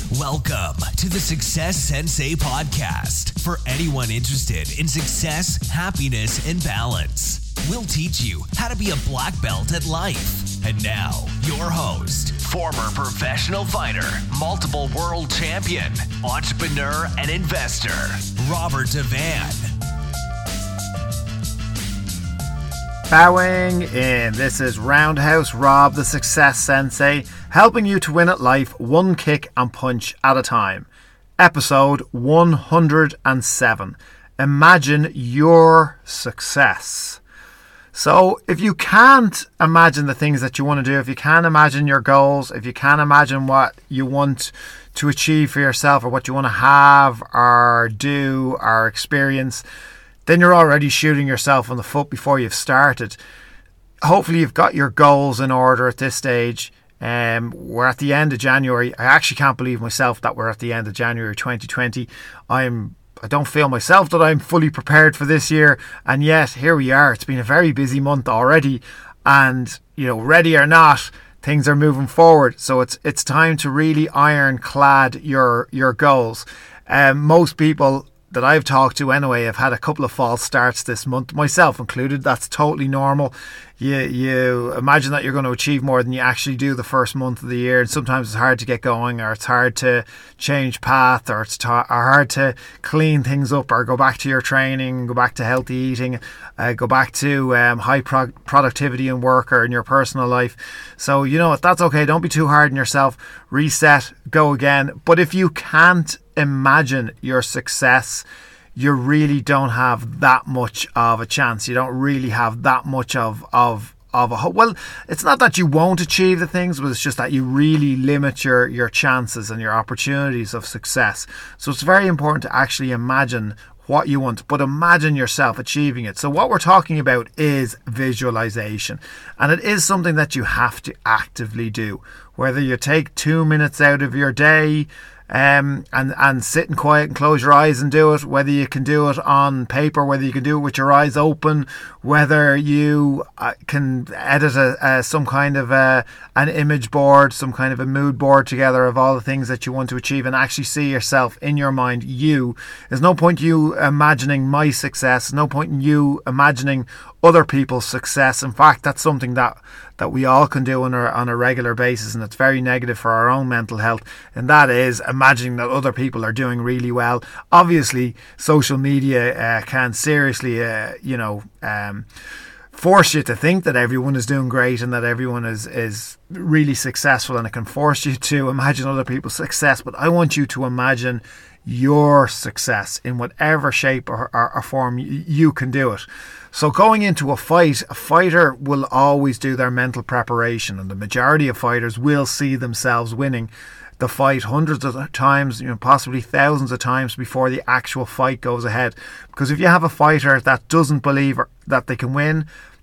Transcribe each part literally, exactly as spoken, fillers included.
Welcome to the Success Sensei podcast for anyone interested in success, happiness, and balance. We'll teach you how to be a black belt at life. And now, your host, former professional fighter, multiple world champion, entrepreneur, and investor, Robert Devan. Bowing in. This is Roundhouse Rob, the Success Sensei, helping you to win at life one kick and punch at a time. Episode one hundred seven. Imagine your success. So if you can't imagine the things that you want to do, if you can't imagine your goals, if you can't imagine what you want to achieve for yourself or what you want to have or do or experience, then you're already shooting yourself in the foot before you've started. Hopefully you've got your goals in order at this stage. Um, we're at the end of January. I actually can't believe myself that we're at the end of January twenty twenty. I'm I don't feel myself that I'm fully prepared for this year, and yet here we are. It's been a very busy month already, and you know, ready or not, things are moving forward. So it's it's time to really ironclad your your goals. Um, most people that I've talked to anyway have had a couple of false starts this month, myself included. That's totally normal. You you imagine that you're going to achieve more than you actually do the first month of the year, and sometimes it's hard to get going, or it's hard to change path, or it's ta- or hard to clean things up, or go back to your training, go back to healthy eating, uh, go back to um, high pro- productivity in work or in your personal life. So you know what, that's okay. Don't be too hard on yourself. Reset, go again. But if you can't imagine your success, you really don't have that much of a chance. You don't really have that much of of of a hope. Well, it's not that you won't achieve the things, but it's just that you really limit your your chances and your opportunities of success. So it's very important to actually imagine what you want, but imagine yourself achieving it. So what we're talking about is visualization, and it is something that you have to actively do. Whether you take two minutes out of your day Um, and, and sit in quiet and close your eyes and do it, whether you can do it on paper, whether you can do it with your eyes open, whether you uh, can edit a, a, some kind of a, an image board, some kind of a mood board together of all the things that you want to achieve, and actually see yourself in your mind. You, there's no point you imagining my success, no point in you imagining other people's success. In fact, that's something that that we all can do on a, on a regular basis, and it's very negative for our own mental health, and that is imagining that other people are doing really well. Obviously, social media uh, can seriously, uh, you know, um, force you to think that everyone is doing great and that everyone is, is really successful, and it can force you to imagine other people's success. But I want you to imagine your success in whatever shape or, or, or form you, you can do it. So going into a fight, a fighter will always do their mental preparation, and the majority of fighters will see themselves winning the fight hundreds of times, you know, possibly thousands of times before the actual fight goes ahead. Because if you have a fighter that doesn't believe or, that they can win,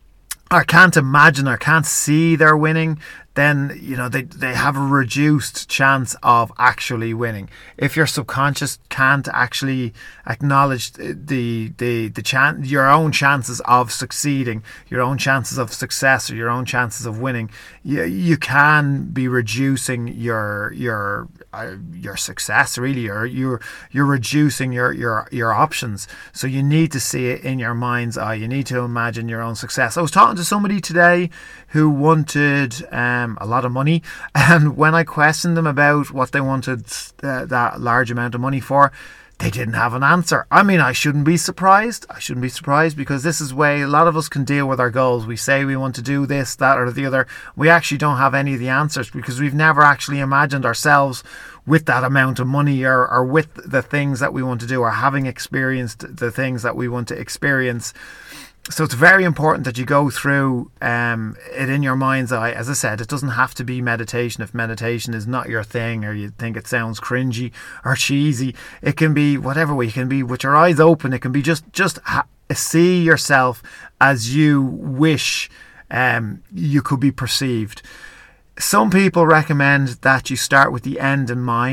or can't imagine or can't see they're winning, then you know they, they have a reduced chance of actually winning. If your subconscious can't actually acknowledge the the the chance, your own chances of succeeding, your own chances of success, or your own chances of winning, you you can be reducing your your uh, your success. Really, or you're you're reducing your your your options. So you need to see it in your mind's eye. You need to imagine your own success. I was talking to somebody today who wanted um, a lot of money, and when I questioned them about what they wanted uh, that large amount of money for, they didn't have an answer. I mean, I shouldn't be surprised. I shouldn't be surprised because this is the way a lot of us can deal with our goals. We say we want to do this, that, or the other. We actually don't have any of the answers because we've never actually imagined ourselves with that amount of money, or, or with the things that we want to do, or having experienced the things that we want to experience. So it's very important that you go through um, it in your mind's eye. As I said, it doesn't have to be meditation if meditation is not your thing, or you think it sounds cringy or cheesy. It can be whatever way. It can be with your eyes open. It can be just just ha- see yourself as you wish um, you could be perceived. Some people recommend that you start with the end in mind.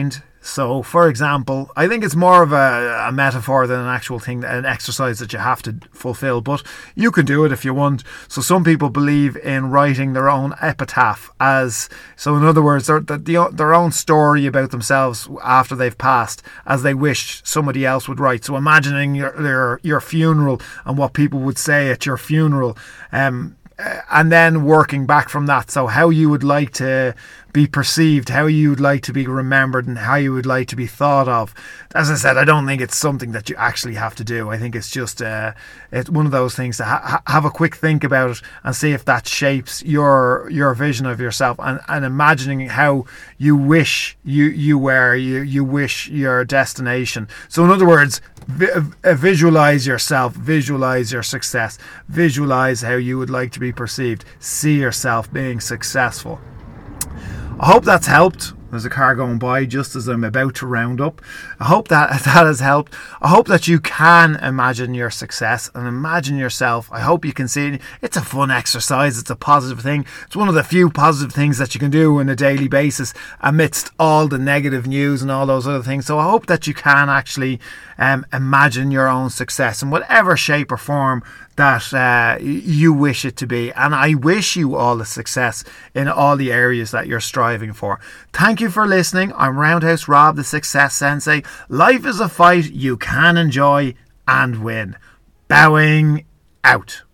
So, for example, I think it's more of a, a metaphor than an actual thing, an exercise that you have to fulfill, but you can do it if you want. So some people believe in writing their own epitaph as, so in other words, their, their, their own story about themselves after they've passed, as they wish somebody else would write. So imagining your your, your funeral and what people would say at your funeral, um, and then working back from that. So how you would like to be perceived, how you would like to be remembered, and how you would like to be thought of. As I said, I don't think it's something that you actually have to do. I think it's just uh, it's one of those things to ha- have a quick think about it and see if that shapes your your vision of yourself, and, and imagining how you wish you, you were, you, you wish your destination. So in other words, vi- visualize yourself, visualize your success, visualize how you would like to be perceived, see yourself being successful. I hope that's helped. There's a car going by just as I'm about to round up. I hope that that has helped. I hope that you can imagine your success and imagine yourself. I hope you can see it. It's a fun exercise. It's a positive thing. It's one of the few positive things that you can do on a daily basis amidst all the negative news and all those other things. So I hope that you can actually um, imagine your own success in whatever shape or form that uh, you wish it to be. And I wish you all the success in all the areas that you're striving for. Thank you for listening. I'm Roundhouse Rob, the Success Sensei. Life is a fight you can enjoy and win. Bowing out.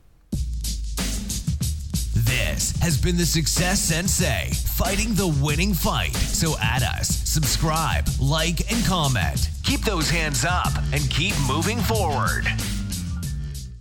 This has been the Success Sensei, fighting the winning fight. So add us, subscribe, like, and comment. Keep those hands up and keep moving forward.